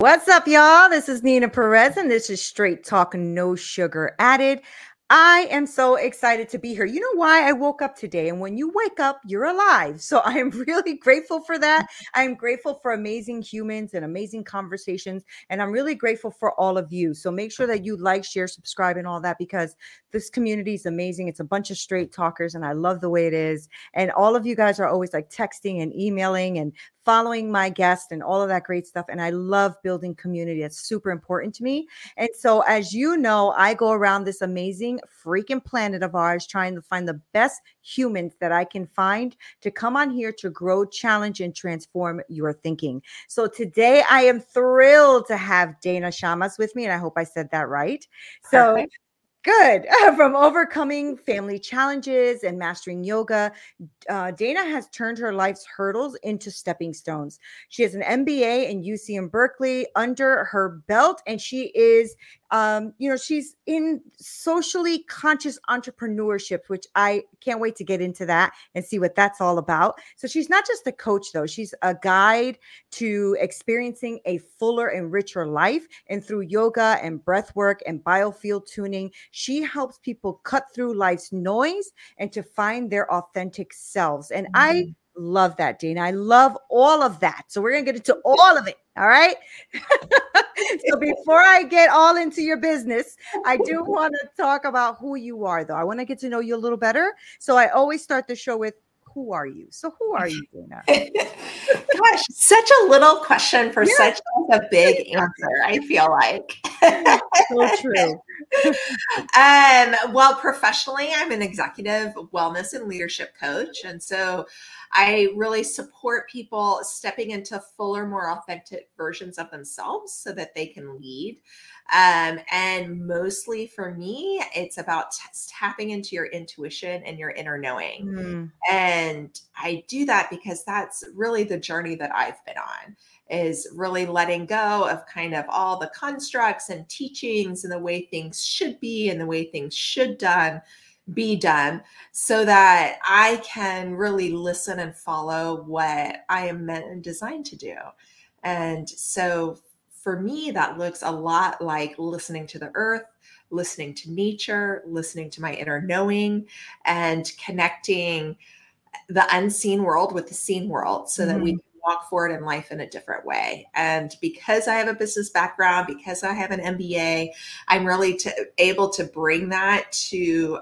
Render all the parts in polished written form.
What's up, y'all? This is Nina Perez, and this is Straight Talk, No Sugar Added. I am so excited to be here. You know why I woke up today? And when you wake up, you're alive. So I am really grateful for that. I am grateful for amazing humans and amazing conversations. And I'm really grateful for all of you. So make sure that you like, share, subscribe, and all that, because this community is amazing. It's a bunch of straight talkers, and I love the way it is. And all of you guys are always like texting and emailing and following my guest and all of that great stuff. And I love building community. That's super important to me. And so, as you know, I go around this amazing freaking planet of ours trying to find the best humans that I can find to come on here to grow, challenge, and transform your thinking. So today I am thrilled to have Dana Shamas with me. And I hope I said that right. So Perfect. good. From overcoming family challenges and mastering yoga, Dana has turned her life's hurdles into stepping stones. She has an MBA in UC Berkeley under her belt, and she is, she's in socially conscious entrepreneurship, which I can't wait to get into that and see what that's all about. So she's not just a coach, though. She's a guide to experiencing a fuller and richer life. And through yoga and breath work and biofield tuning, she helps people cut through life's noise and to find their authentic selves. And I love that, Dana. I love all of that. So we're going to get into all of it. All right. So before I get all into your business, I do want to talk about who you are, though. I want to get to know you a little better. So I always start the show with, who are you? So who are you, Dana? Gosh, such a little question for such a big answer, I feel like. So true. Well, professionally, I'm an executive wellness and leadership coach. And so I really support people stepping into fuller, more authentic versions of themselves so that they can lead. And mostly for me, it's about tapping into your intuition and your inner knowing. And I do that because that's really the journey that I've been on, is really letting go of kind of all the constructs and teachings and the way things should be and the way things should be done, so that I can really listen and follow what I am meant and designed to do. And so for me, that looks a lot like listening to the earth, listening to nature, listening to my inner knowing, and connecting the unseen world with the seen world so that we can walk forward in life in a different way. And because I have a business background, because I have an MBA, I'm really able to bring that to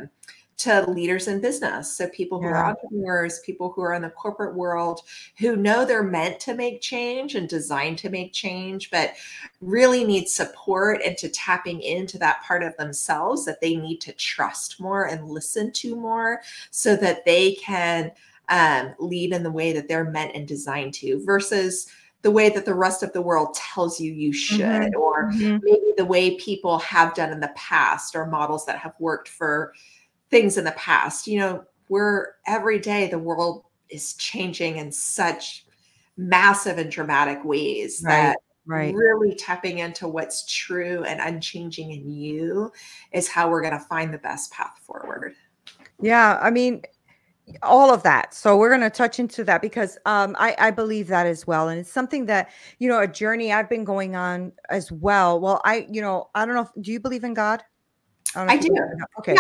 leaders in business. So people who are entrepreneurs, people who are in the corporate world, who know they're meant to make change and designed to make change, but really need support into tapping into that part of themselves that they need to trust more and listen to more so that they can lead in the way that they're meant and designed to, versus the way that the rest of the world tells you should, or maybe the way people have done in the past, or models that have worked for things in the past. We're every day, the world is changing in such massive and dramatic ways that really tapping into what's true and unchanging in you is how we're going to find the best path forward. Yeah. I mean, all of that. So we're going to touch into that because I believe that as well. And it's something that, a journey I've been going on as well. Well, I don't know. Do you believe in God? I do. Okay.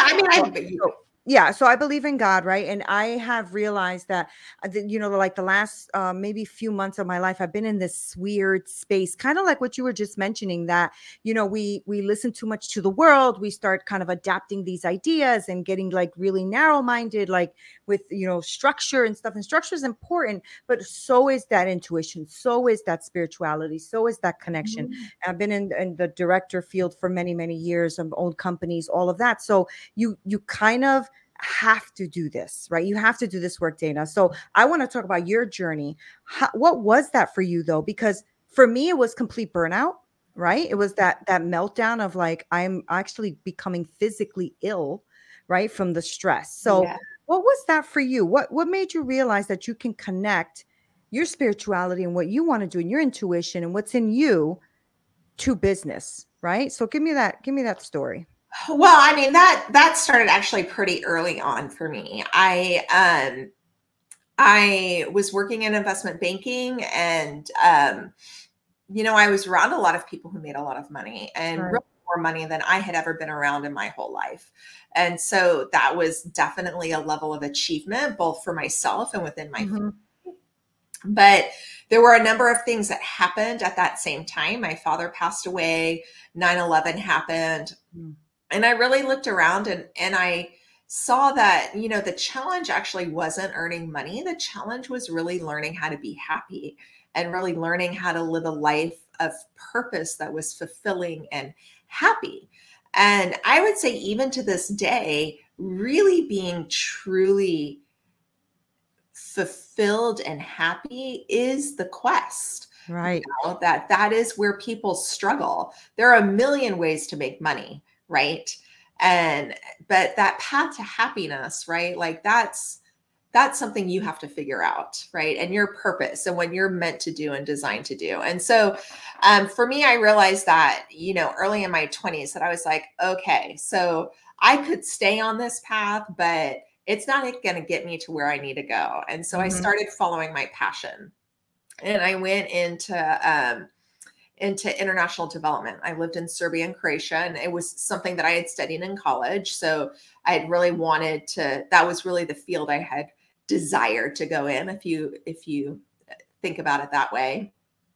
Yeah, so I believe in God, right? And I have realized that, like the last maybe few months of my life, I've been in this weird space, kind of like what you were just mentioning, that, we listen too much to the world. We start kind of adapting these ideas and getting like really narrow-minded, like with, structure and stuff. And structure is important, but so is that intuition. So is that spirituality. So is that connection. I've been in the director field for many, many years. I've owned companies, all of that. So you kind of have to do this, right? You have to do this work, Dana. So I want to talk about your journey. What was that for you, though? Because for me, it was complete burnout, right? It was that meltdown of like, I'm actually becoming physically ill, right? From the stress. So what was that for you? What made you realize that you can connect your spirituality and what you want to do and your intuition and what's in you to business, right? So give me that story. Well, I mean, that started actually pretty early on for me. I was working in investment banking, and I was around a lot of people who made a lot of money, and Right. really more money than I had ever been around in my whole life. And so that was definitely a level of achievement, both for myself and within my family. Mhm. But there were a number of things that happened at that same time. My father passed away, 9/11 happened. Mm. And I really looked around, and I saw that, the challenge actually wasn't earning money. The challenge was really learning how to be happy and really learning how to live a life of purpose that was fulfilling and happy. And I would say, even to this day, really being truly fulfilled and happy is the quest. Right. That is where people struggle. There are a million ways to make money, right? And but that path to happiness, right? Like that's something you have to figure out, right? And your purpose and what you're meant to do and designed to do. And so for me, I realized that, early in my 20s, that I was like, okay, so I could stay on this path, but it's not going to get me to where I need to go. And so I Mhm. started following my passion, and I went into international development. I lived in Serbia and Croatia, and it was something that I had studied in college. So I had really wanted to, that was really the field I had desired to go in, if you think about it that way.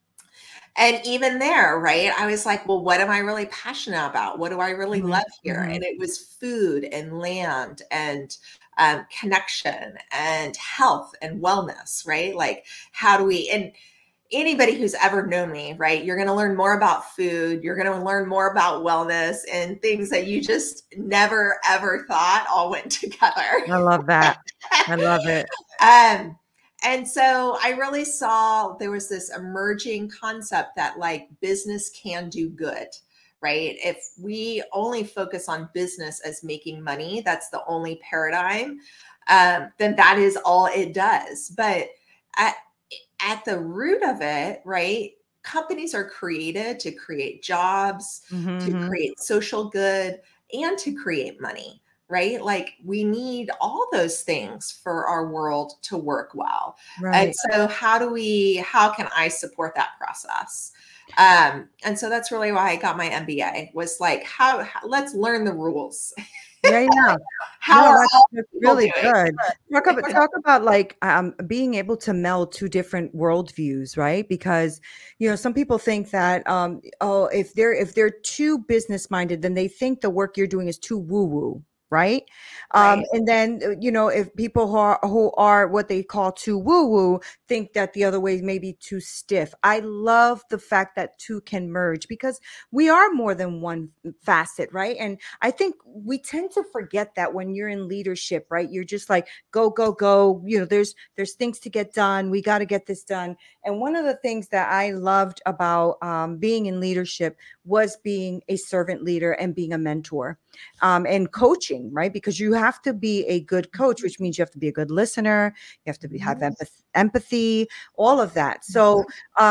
And even there, right, I was like, well, what am I really passionate about? What do I really Mhm. love here? Mhm. And it was food and land and connection and health and wellness, right? Like, how do we, and anybody who's ever known me, right, you're going to learn more about food. You're going to learn more about wellness and things that you just never, ever thought all went together. I love that. I love it. um, and so I really saw there was this emerging concept that, like, business can do good, right? If we only focus on business as making money, that's the only paradigm, then that is all it does. But at, at the root of it, right? Companies are created to create jobs, Mhm. to Mhm. create social good, and to create money, right? Like, we need all those things for our world to work well. And Right. so how can I support that process? And so that's really why I got my MBA, was like, let's learn the rules. Yeah, yeah. How No, are all that's people really doing? good. Talk about like being able to meld two different worldviews, right? Because some people think that oh, if they're too business minded, then they think the work you're doing is too woo woo, right? Right. And then if people who are what they call too woo woo think that the other way may be too stiff. I love the fact that two can merge because we are more than one facet, right? And I think we tend to forget that when you're in leadership, right? You're just like, go, go, go. There's things to get done. We got to get this done. And one of the things that I loved about being in leadership was being a servant leader and being a mentor and coaching, right? Because you have to be a good coach, which means you have to be a good listener. You have to have empathy, all of that. So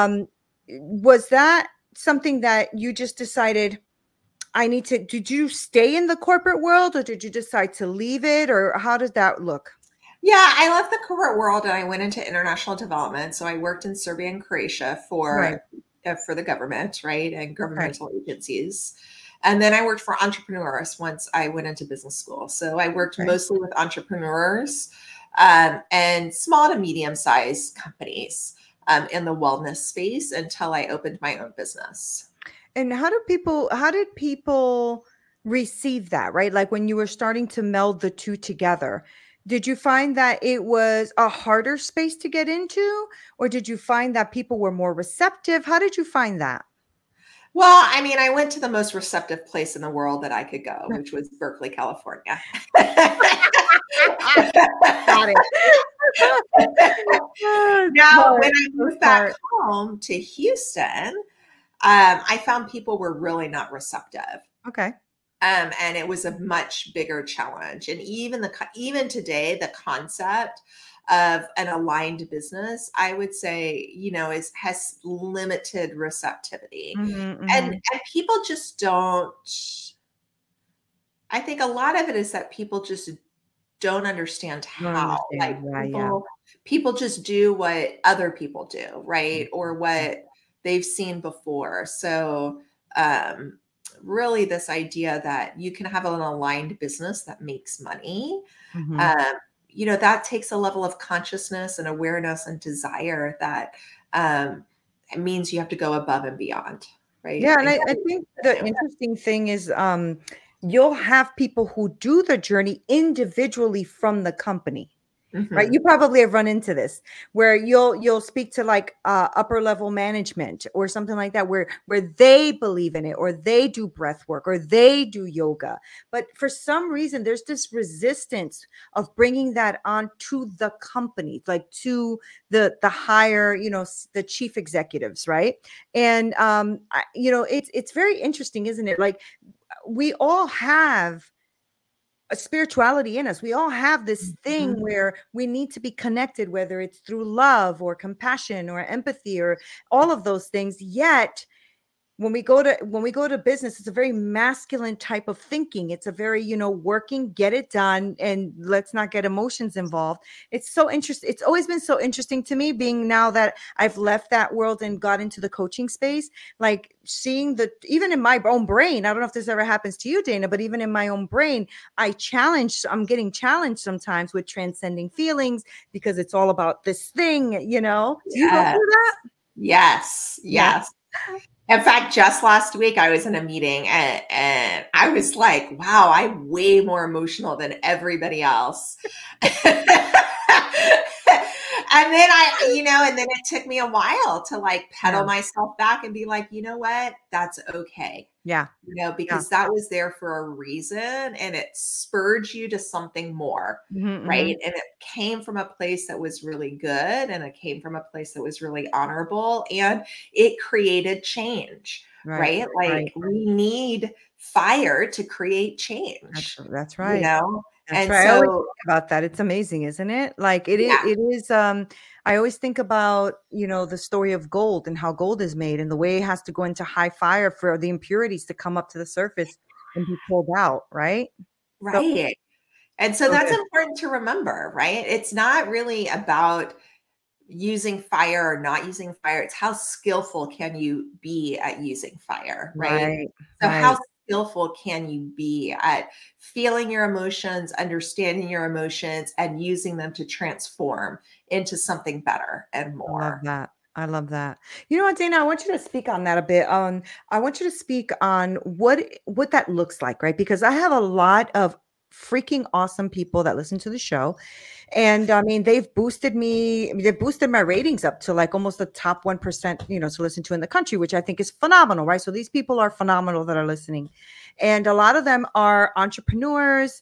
was that something that you just decided, did you stay in the corporate world or did you decide to leave it, or how does that look? Yeah, I left the corporate world and I went into international development. So I worked in Serbia and Croatia Right. for the government, right, and Okay. governmental agencies. And then I worked for entrepreneurs once I went into business school. So I worked Okay. mostly with entrepreneurs and small to medium sized companies in the wellness space until I opened my own business. And how did people receive that, right? Like when you were starting to meld the two together, did you find that it was a harder space to get into, or did you find that people were more receptive? How did you find that? Well, I mean, I went to the most receptive place in the world that I could go, which was Berkeley, California. Got it. Oh, Now, when smart. I So moved back smart. home to Houston, I found people were really not receptive. Okay. And it was a much bigger challenge. And even today, the concept of an aligned business, I would say, has limited receptivity. Mhm, And mhm. people just don't. I think a lot of it is that people just don't understand Don't how. Like, understand. Yeah, yeah. people just do what other people do, right? Or Mhm. what they've seen before. So really this idea that you can have an aligned business that makes money, Mhm. um, that takes a level of consciousness and awareness and desire that it means you have to go above and beyond, right? Yeah, and And I think the interesting thing is you'll have people who do the journey individually from the company. Right, Mhm. you probably have run into this where you'll speak to like upper level management or something like that where they believe in it or they do breath work or they do yoga, but for some reason there's this resistance of bringing that on to the company, like to the higher, the chief executives, right? And it's very interesting, isn't it? Like we all have a spirituality in us. We all have this thing Mhm. where we need to be connected, whether it's through love or compassion or empathy or all of those things. Yet when we go to business, it's a very masculine type of thinking. It's a very, working, get it done, and let's not get emotions involved. It's so interesting. It's always been so interesting to me, being now that I've left that world and got into the coaching space, like seeing even in my own brain, I don't know if this ever happens to you, Dana, but even in my own brain, I'm getting challenged sometimes with transcending feelings because it's all about this thing. Do you go Yes. through that? Yes. Yeah. Yes. In fact, just last week I was in a meeting and I was like, wow, I'm way more emotional than everybody else. And then it took me a while to like pedal Yeah. myself back and be like, you know what? That's okay. Yeah. Yeah. Because that was there for a reason and it spurred you to something more, Mhm, right? mhm. And it came from a place that was really good and it came from a place that was really honorable and it created change, Right, right? Like right. we need fire to create That's change, that's you right. know? That's And right. I always so, think about that. It's amazing, isn't it? Like yeah, it is I always think about, the story of gold and how gold is made and the way it has to go into high fire for the impurities to come up to the surface and be pulled out, right? So right. And so so that's good. important to remember, right? It's not really about using fire or not using fire. It's how skillful can you be at using fire, right? Right, So how right. skillful can you be at feeling your emotions, understanding your emotions, and using them to transform into something better and I love more? that. I love that. You know what, Dana? I want you to speak on that a bit. I want you to speak on what that looks like, right? Because I have a lot of freaking awesome people that listen to the show. And I mean, they've boosted my ratings up to like almost the top 1%, to listen to in the country, which I think is phenomenal, right? So these people are phenomenal that are listening. And a lot of them are entrepreneurs,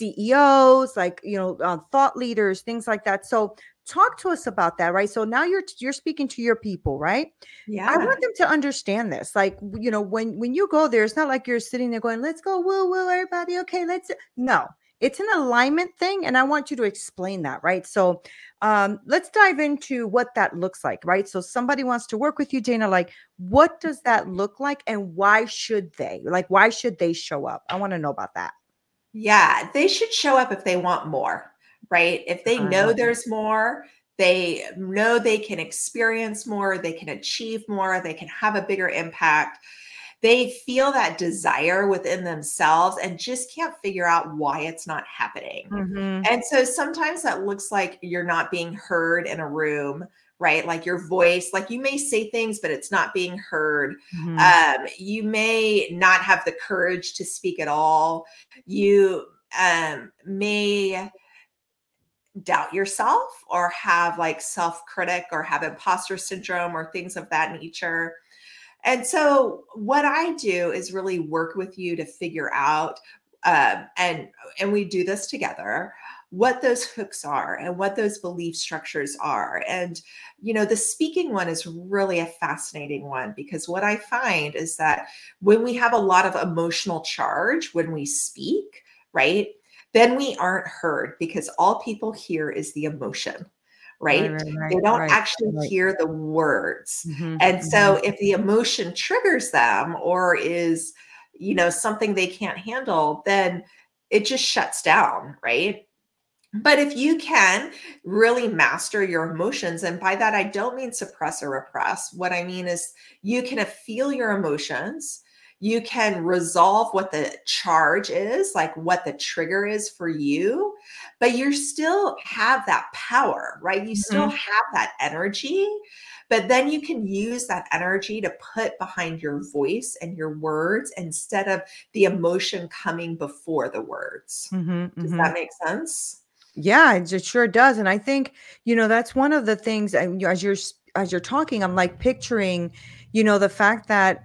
CEOs, like, thought leaders, things like that. So talk to us about that, right? So now you're speaking to your people, right? I Yeah. want them to understand this. Like, when you go there, it's not like you're sitting there going, let's go, woo, woo, everybody. Okay, no, it's an alignment thing. And I want you to explain that, right? So let's dive into what that looks like, right? So somebody wants to work with you, Dana, like, what does that look like? And why should they? Like, why should they show up? I want to know about that. Yeah. They should show up if they want more, right? If they I know love it. there's more, they know they can experience more, they can achieve more, they can have a bigger impact. They feel that desire within themselves and just can't figure out why it's not happening. Mm-hmm. And so sometimes that looks like you're not being heard in a room, right? Like your voice, like you may say things, but it's not being heard. Mm-hmm. You may not have the courage to speak at all. You may doubt yourself or have like self critic or have imposter syndrome or things of that nature. And so what I do is really work with you to figure out, and we do this together, what those hooks are and what those belief structures are. And the speaking one is really a fascinating one because what I find is that when we have a lot of emotional charge when we speak, right? Then we aren't heard because all people hear is the emotion, Right, right? right, They right, don't right, actually right. hear the words. Mm-hmm. And Mm-hmm. so if the emotion triggers them or is, something they can't handle, then it just shuts down, right? But if you can really master your emotions, and by that, I don't mean suppress or repress. What I mean is you can feel your emotions. You can resolve what the charge is, like what the trigger is for you, but you still have that power, right? You still Mhm. have that energy, but then you can use that energy to put behind your voice and your words instead of the emotion coming before the words. Mhm. Does Mhm. that make sense? Yeah, it sure does. And I think, that's one of the things, as you're talking, I'm like picturing, the fact that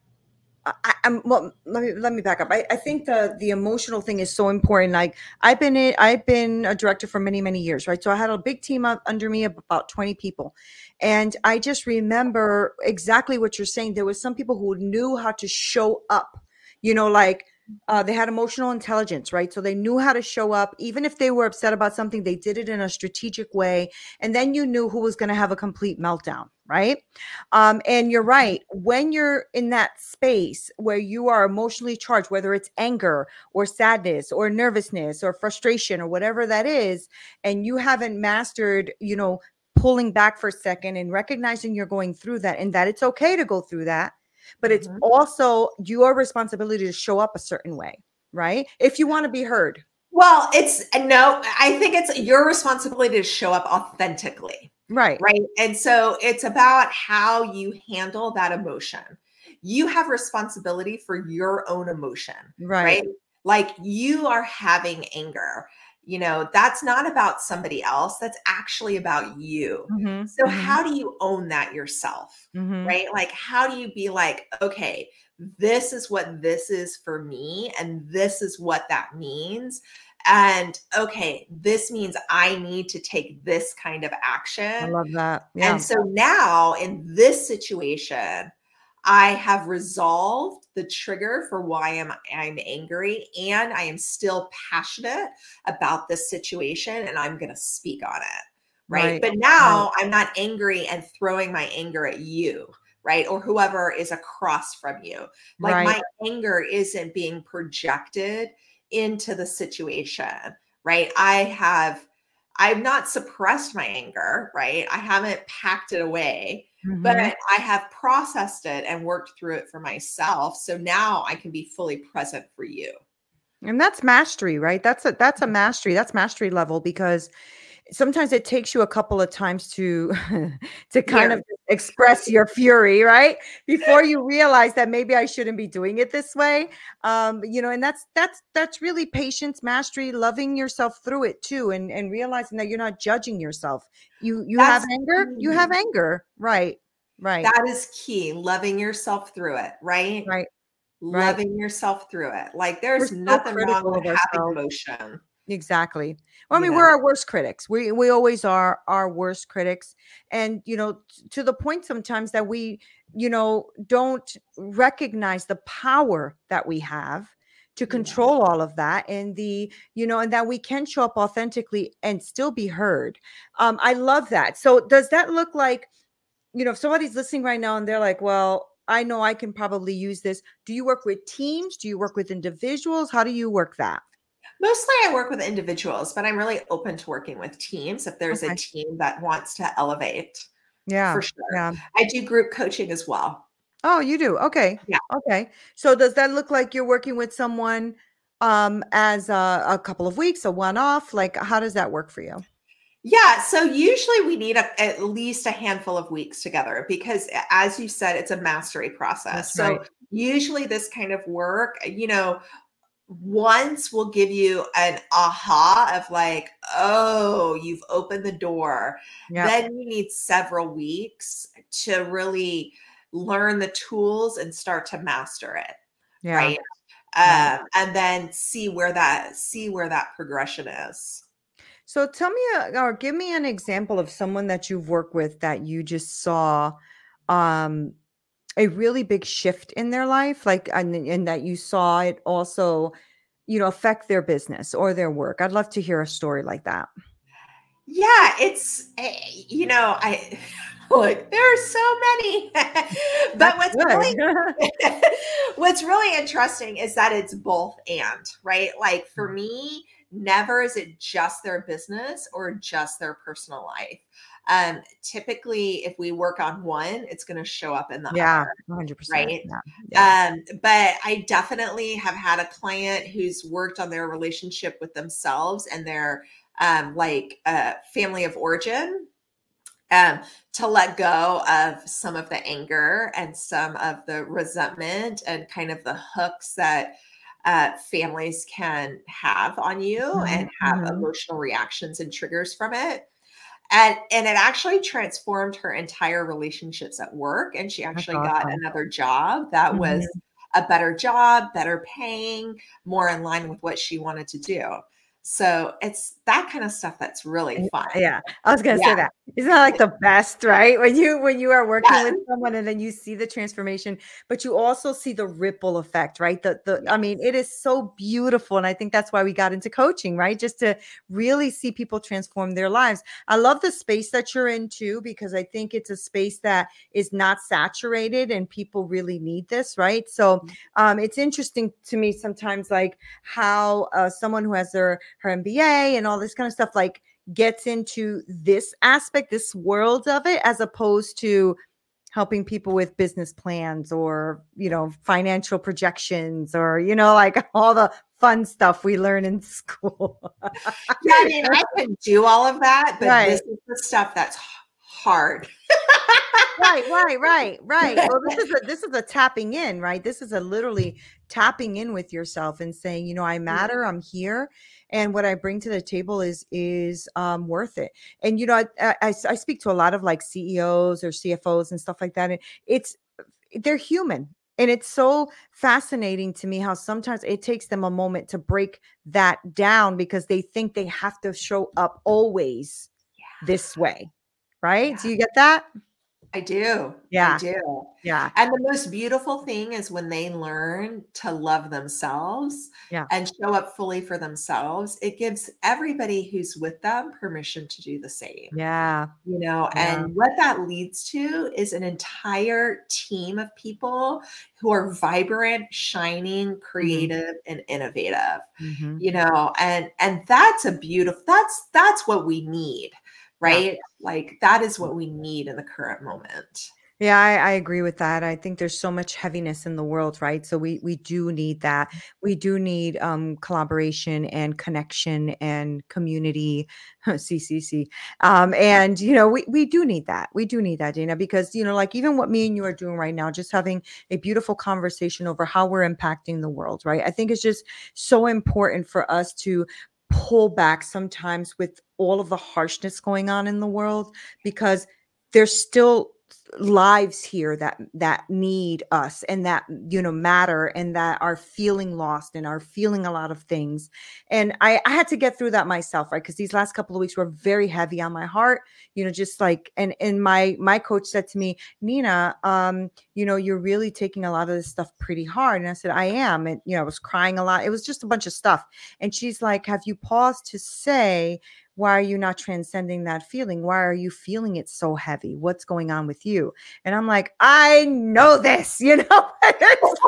I'm well, let me back up. I think the emotional thing is so important. Like I've been a director for many, many years, right? So I had a big team up under me of about 20 people. And I just remember exactly what you're saying. There was some people who knew how to show up, like they had emotional intelligence, right? So they knew how to show up. Even if they were upset about something, they did it in a strategic way. And then you knew who was going to have a complete meltdown, right? And you're right. When you're in that space where you are emotionally charged, whether it's anger or sadness or nervousness or frustration or whatever that is, and you haven't mastered, pulling back for a second and recognizing you're going through that and that it's okay to go through that, but it's Mhm. also your responsibility to show up a certain way, right? If you want to be heard. Well, it's no, I think it's your responsibility to show up authentically, Right. right? And so it's about how you handle that emotion. You have responsibility for your own emotion, Right. right? Like you are having anger. That's not about somebody else. That's actually about you. Mm-hmm. So Mm-hmm. how do you own that yourself? Mm-hmm. Right? Like how do you be like, okay, this is what this is for me and this is what that means, and okay, this means I need to take this kind of I action. love that. And Yeah. so now in this situation, I have resolved the trigger for why I'm angry, and I am still passionate about this situation, and I'm going to speak on it. Right. Right. But Right. now I'm not angry and throwing my anger at you, right? Or whoever is across from you. Like Right. my anger isn't being projected into the situation, right? I've not suppressed my anger, right? I haven't packed it away, but Mm-hmm. I have processed it and worked through it for myself. So now I can be fully present for you. And that's mastery, right? That's a mastery. That's mastery level because sometimes it takes you a couple of times to to kind of Years. express your fury, right? Before you realize that maybe I shouldn't be doing it this way. And that's really patience, mastery, loving yourself through it too, and realizing that you're not judging yourself. You have That's anger, you have key. anger. Right. Right. That is key. Loving yourself through it, right? Right. Right. Loving yourself through it. Like We're there's so nothing wrong critical with of having ourselves. emotion, Exactly. Well, I you mean, know. we're our worst critics. We always are our worst critics, and to the point sometimes that we don't recognize the power that we have to Yeah. control all of that, and and that we can show up authentically and still be heard. I love that. So, does that look like if somebody's listening right now and they're like, "Well, I know I can probably use this." Do you work with teams? Do you work with individuals? How do you work that? Mostly I work with individuals, but I'm really open to working with teams if there's a Okay. team that wants to elevate, for Yeah. sure. Yeah. I do group coaching as well. Oh, you do? Okay. Yeah. Okay. So does that look like you're working with someone as a couple of weeks, a one-off? Like how does that work for you? Yeah, so usually we need at least a handful of weeks together because as you said, it's a mastery process. That's right. So usually this kind of work, once will give you an aha of like, oh, you've opened the door. Yep. Then you need several weeks to really learn the tools and start to master it, Yeah. right? Right. And then see where that progression is. So tell me or give me an example of someone that you've worked with that you just saw um a really big shift in their life, like and that you saw it also, affect their business or their work. I'd love to hear a story like that. Yeah, I look, there are so many. But That's good. what's really interesting is that it's both and, right? Like for me, never is it just their business or just their personal life. Typically, if we work on one, it's going to show up in the Yeah, other. 100%. Right. Yeah. But I definitely have had a client who's worked on their relationship with themselves and their family of origin, to let go of some of the anger and some of the resentment and kind of the hooks that families can have on you and have Mhm. emotional reactions and triggers from it. And it actually transformed her entire relationships at work. And she That's actually got awesome. another job that was Mhm. a better job, better paying, more in line with what she wanted to do. So it's that kind of stuff that's really And fun. yeah, I was gonna Yeah. say that. Isn't that like the best, right? When you are working with Yes. someone and then you see the transformation, but you also see the ripple effect, right? The I mean, Yes. it is so beautiful. And I think that's why we got into coaching, right? Just to really see people transform their lives. I love the space that you're in too, because I think it's a space that is not saturated and people really need this, right? So it's interesting to me sometimes, like how someone who has her MBA and all this kind of stuff, like gets into this aspect, this world of it, as opposed to helping people with business plans or, financial projections or, like all the fun stuff we learn in school. Yeah, I mean, I can do all of that, but this Right. is the stuff that's hard. Right. Well, this is a tapping in, right? This is a literally tapping in with yourself and saying, I matter, I'm here, and what I bring to the table is worth it. And I speak to a lot of like CEOs or CFOs and stuff like that, and they're human. And it's so fascinating to me how sometimes it takes them a moment to break that down because they think they have to show up always this way, right? Yeah. Do you get that? I do. I Yeah. do. Yeah. And the most beautiful thing is when they learn to love themselves Yeah. and show up fully for themselves, it gives everybody who's with them permission to do the same. Yeah. Yeah. And what that leads to is an entire team of people who are vibrant, shining, Mhm. creative, and innovative. Mhm. And that's a beautiful, that's what we need, Yeah. right? Like that is what we need in the current moment. Yeah, I agree with that. I think there's so much heaviness in the world, right? So we do need that. We do need collaboration and connection and community, CCC. And we do need that. We do need that, Dana, because like even what me and you are doing right now, just having a beautiful conversation over how we're impacting the world, right? I think it's just so important for us to pull back sometimes with all of the harshness going on in the world, because there's still lives here that need us and that matter and that are feeling lost and are feeling a lot of things. And I had to get through that myself, right? Because these last couple of weeks were very heavy on my heart, just like, and my coach said to me, Nina, you're really taking a lot of this stuff pretty hard. And I said, I am. And I was crying a lot. It was just a bunch of stuff. And she's like, have you paused to say, why are you not transcending that feeling? Why are you feeling it so heavy? What's going on with you? And I'm like, I know this, It's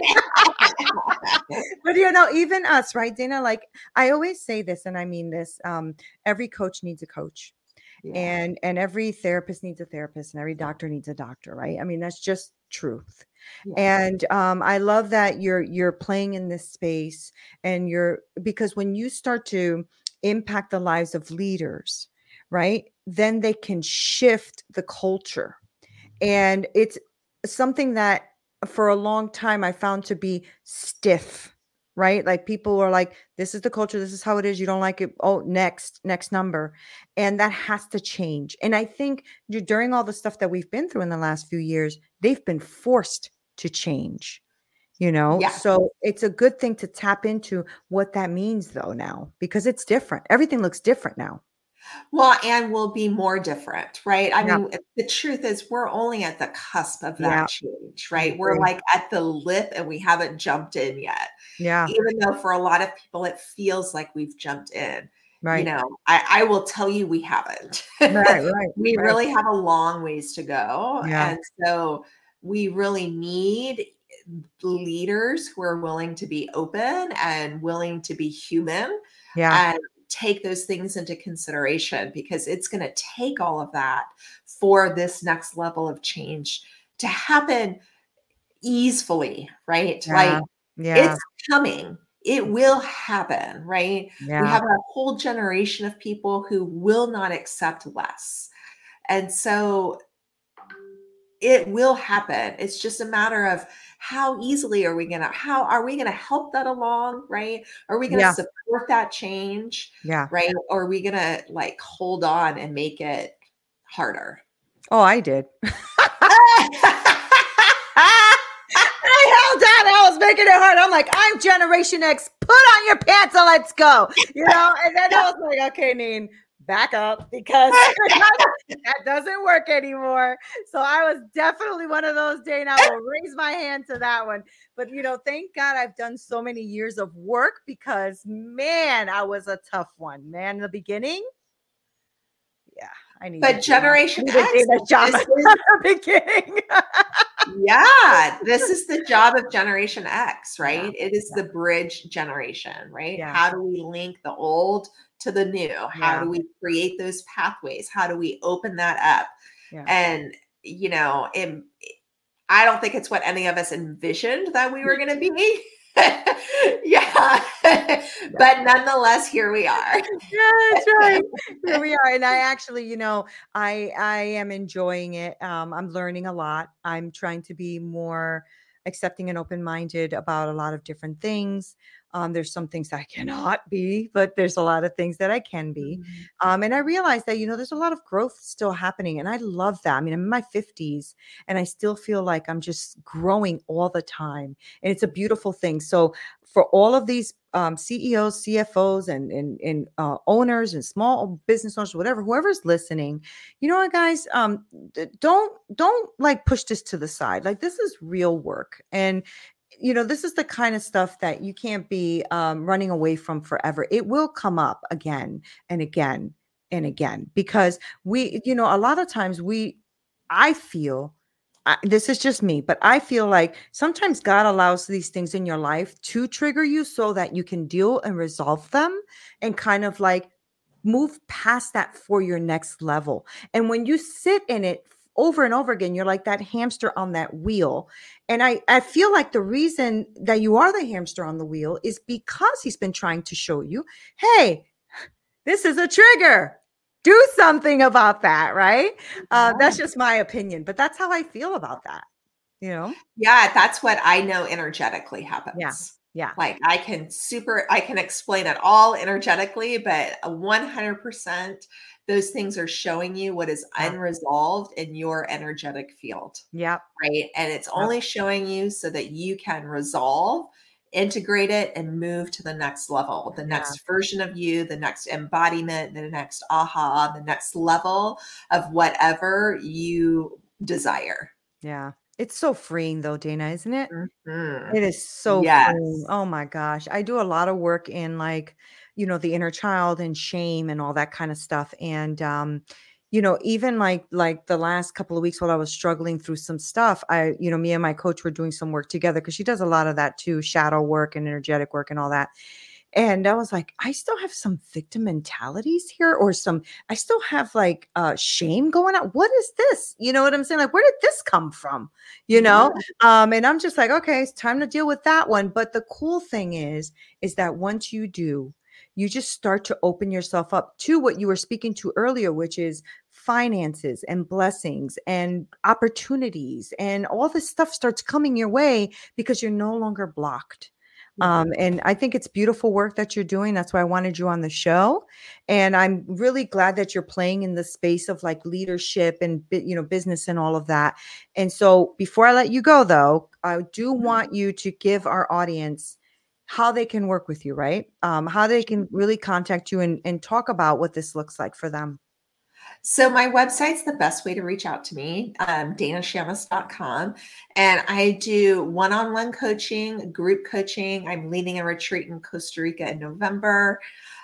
but even us, right, Dana? Like I always say this, and I mean this. Every coach needs a coach. Yeah. And every therapist needs a therapist, and every doctor needs a doctor, right? I mean, that's just truth. Yeah. And I love that you're playing in this space, and because when you start to impact the lives of leaders, right, then they can shift the culture. And it's something that for a long time I found to be stiff, right? Like people were like, this is the culture, this is how it is. You don't like it. Oh, next number. And that has to change. And I think during all the stuff that we've been through in the last few years, they've been forced to change. Yeah. So it's a good thing to tap into what that means though now, because it's different. Everything looks different now. Well, and will be more different, right? I Yeah. mean, the truth is we're only at the cusp of Yeah. that change, I right? We're agree. like at the lip and we haven't jumped in yet. Yeah. Even though for a lot of people it feels like we've jumped in. Right. I will tell you we haven't. Right. Right. We Right. really have a long ways to go. Yeah. And so we really need leaders who are willing to be open and willing to be human Yeah. and take those things into consideration, because it's going to take all of that for this next level of change to happen easily, right? Yeah. Like, Yeah. it's coming. It will happen, right? We Yeah. have a whole generation of people who will not accept less. And so it will happen. It's just a matter of how easily how are we going to help that along, right? Are we going to Yeah. support that change, Yeah. right? Or are we going to like hold on and make it harder? Oh, I did. I held on. I was making it hard. I'm like, I'm Generation X. Put on your pants and let's go. And then I was like, okay, Neen, back up, because that doesn't work anymore. So I was definitely one of those, Dana. I will raise my hand to that one. But thank God I've done so many years of work, because man, I was a tough one, man, in the beginning. Yeah, I needed But Generation X, Dana's job at the beginning. Yeah, this is the job of Generation X, right? Yeah. It is the bridge generation, right? Yeah. How do we link the old to the new? How do we create those pathways? How do we open that up? Yeah. And, I don't think it's what any of us envisioned that we were going to be. Yeah. But nonetheless, here we are. Yeah, that's right. Here we are. And I actually, I am enjoying it. I'm learning a lot. I'm trying to be more accepting and open-minded about a lot of different things. There's some things I cannot be, but there's a lot of things that I can be. And I realize that, there's a lot of growth still happening. And I love that. I mean, I'm in my 50s and I still feel like I'm just growing all the time. And it's a beautiful thing. So for all of these CEOs, CFOs, and owners and small business owners, whoever's listening, you know what, guys, don't like push this to the side. Like, this is real work, and this is the kind of stuff that you can't be running away from forever. It will come up again and again and again, because a lot of times I feel, this is just me, but I feel like sometimes God allows these things in your life to trigger you so that you can deal and resolve them and kind of like move past that for your next level. And when you sit in it over and over again, you're like that hamster on that wheel. And I feel like the reason that you are the hamster on the wheel is because he's been trying to show you, hey, this is a trigger. Do something about that, right? That's just my opinion, but that's how I feel about that. Yeah, that's what I know energetically happens. Yeah. Like, I can explain it all energetically, but 100% those things are showing you what is unresolved in your energetic field. Yeah. Right. And it's only showing you so that you can resolve, integrate it, and move to the next level, the next version of you, the next embodiment, the next aha, the next level of whatever you desire. Yeah. It's so freeing though, Dana, isn't it? Mm-hmm. It is so freeing. Oh my gosh. I do a lot of work in like, the inner child and shame and all that kind of stuff. And even like the last couple of weeks while I was struggling through some stuff, me and my coach were doing some work together, because she does a lot of that too, shadow work and energetic work and all that. And I was like, I still have some victim mentalities here, or I still have like shame going on. What is this? You know what I'm saying? Like, where did this come from? And I'm just like, okay, it's time to deal with that one. But the cool thing is that once you do, you just start to open yourself up to what you were speaking to earlier, which is finances and blessings and opportunities, and all this stuff starts coming your way because you're no longer blocked. And I think it's beautiful work that you're doing. That's why I wanted you on the show. And I'm really glad that you're playing in the space of like leadership and, business and all of that. And so before I let you go though, I do want you to give our audience how they can work with you, right? How they can really contact you and talk about what this looks like for them. So my website's the best way to reach out to me, danashamus.com. And I do one-on-one coaching, group coaching. I'm leading a retreat in Costa Rica in November.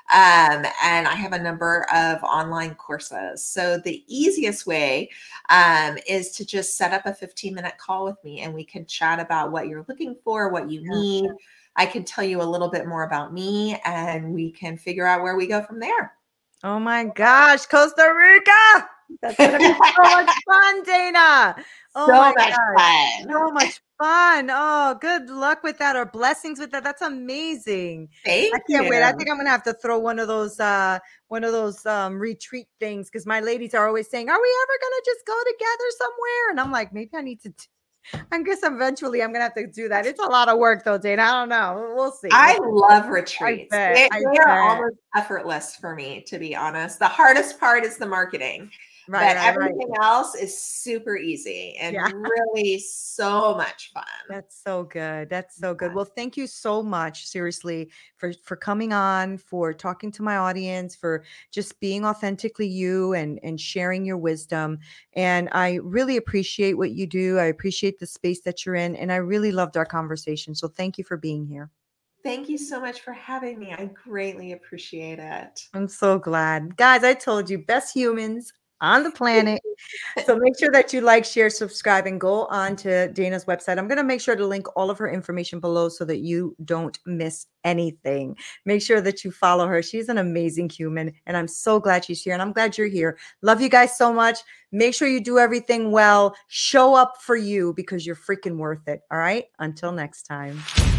And I have a number of online courses. So the easiest way is to just set up a 15-minute call with me, and we can chat about what you're looking for, what you need. I can tell you a little bit more about me, and we can figure out where we go from there. Oh my gosh, Costa Rica. That's going to be so much fun, Dana. Oh so my much gosh. fun. So much fun. Oh, good luck with that, or blessings with that. That's amazing. Thank I can't you. wait. I think I'm going to have to throw one of those retreat things, because my ladies are always saying, are we ever going to just go together somewhere? And I'm like, maybe I need to I guess eventually I'm going to have to do that. It's a lot of work though, Dana. I don't know. We'll see. I love retreats. I They are almost effortless for me, to be honest. The hardest part is the marketing, but everything else is super easy and really so much fun. That's so good. That's so good. Well, thank you so much, seriously, for coming on, for talking to my audience, for just being authentically you and sharing your wisdom. And I really appreciate what you do. I appreciate the space that you're in, and I really loved our conversation. So thank you for being here. Thank you so much for having me. I greatly appreciate it. I'm so glad. Guys, I told you, best humans on the planet. So make sure that you like, share, subscribe, and go on to Dana's website. I'm going to make sure to link all of her information below so that you don't miss anything. Make sure that you follow her. She's an amazing human, and I'm so glad she's here, and I'm glad you're here. Love you guys so much. Make sure you do everything well. Show up for you, because you're freaking worth it. All right? Until next time.